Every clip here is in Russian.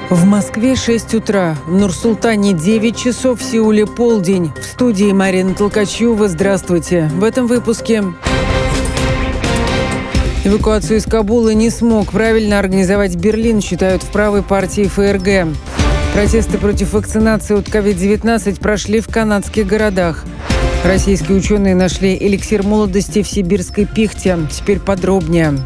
В Москве 6 утра, в Нур-Султане 9 часов, в Сеуле полдень. В студии Марина Толкачева. Здравствуйте. В этом выпуске. Эвакуацию из Кабула не смог правильно организовать Берлин, считают в правой партии ФРГ. Протесты против вакцинации от COVID-19 прошли в канадских городах. Российские ученые нашли эликсир молодости в сибирской пихте. Теперь подробнее.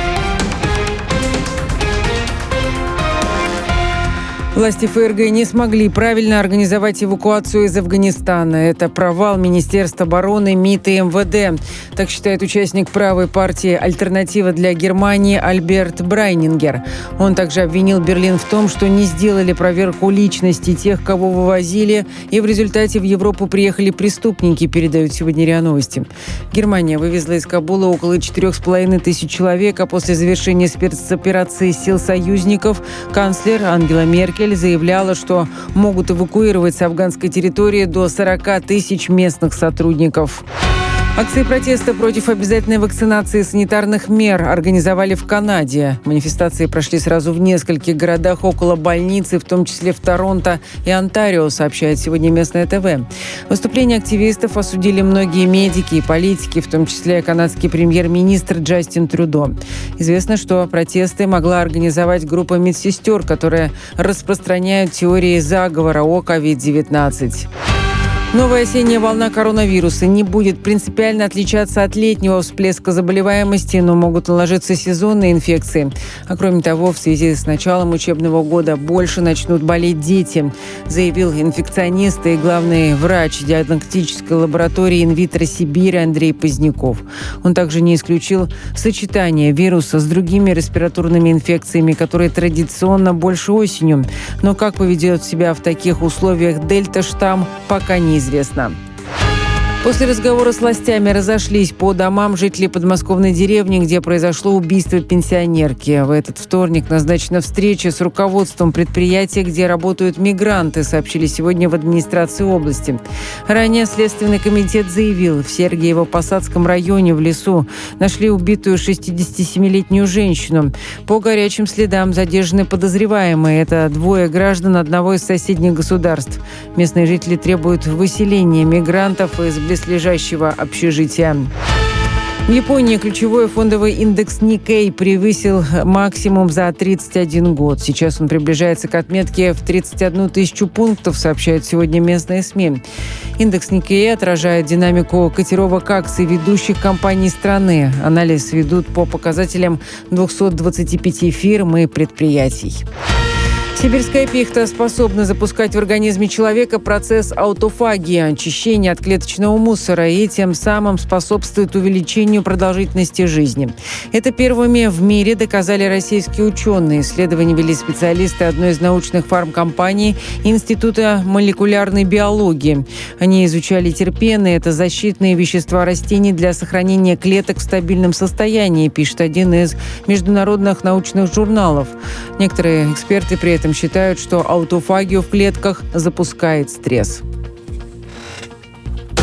Власти ФРГ не смогли правильно организовать эвакуацию из Афганистана. Это провал Министерства обороны, МИД и МВД. Так считает участник правой партии «Альтернатива для Германии» Альберт Брайнингер. Он также обвинил Берлин в том, что не сделали проверку личности тех, кого вывозили, и в результате в Европу приехали преступники, передают сегодня РИА Новости. Германия вывезла из Кабула около 4500 человек, а после завершения спецоперации сил союзников канцлер Ангела Меркель заявляла, что могут эвакуировать с афганской территории до 40 тысяч местных сотрудников. Акции протеста против обязательной вакцинации и санитарных мер организовали в Канаде. Манифестации прошли сразу в нескольких городах около больницы, в том числе в Торонто и Онтарио, сообщает сегодня местное ТВ. Выступления активистов осудили многие медики и политики, в том числе канадский премьер-министр Джастин Трюдо. Известно, что протесты могла организовать группа медсестер, которые распространяют теории заговора о COVID-19. Новая осенняя волна коронавируса не будет принципиально отличаться от летнего всплеска заболеваемости, но могут наложиться сезонные инфекции. А кроме того, в связи с началом учебного года больше начнут болеть дети, заявил инфекционист и главный врач диагностической лаборатории «Инвитро Сибирь» Андрей Поздняков. Он также не исключил сочетание вируса с другими респираторными инфекциями, которые традиционно больше осенью. Но как поведет себя в таких условиях дельта-штамм, пока неизвестно. После разговора с властями разошлись по домам жители подмосковной деревни, где произошло убийство пенсионерки. В этот вторник назначена встреча с руководством предприятия, где работают мигранты, сообщили сегодня в администрации области. Ранее Следственный комитет заявил, в Сергиево-Посадском районе в лесу нашли убитую 67-летнюю женщину. По горячим следам задержаны подозреваемые. Это двое граждан одного из соседних государств. Местные жители требуют выселения мигрантов из близлежащего общежития. В Японии ключевой фондовый индекс Nikkei превысил максимум за 31 год. Сейчас он приближается к отметке в 31 тысячу пунктов, сообщают сегодня местные СМИ. Индекс Nikkei отражает динамику котировок акций ведущих компаний страны. Анализ ведут по показателям 225 фирм и предприятий. Сибирская пихта способна запускать в организме человека процесс аутофагии, очищения от клеточного мусора, и тем самым способствует увеличению продолжительности жизни. Это первыми в мире доказали российские ученые. Исследования вели специалисты одной из научных фармкомпаний Института молекулярной биологии. Они изучали терпены, это защитные вещества растений для сохранения клеток в стабильном состоянии, пишет один из международных научных журналов. Некоторые эксперты при этом считают, что аутофагию в клетках запускает стресс.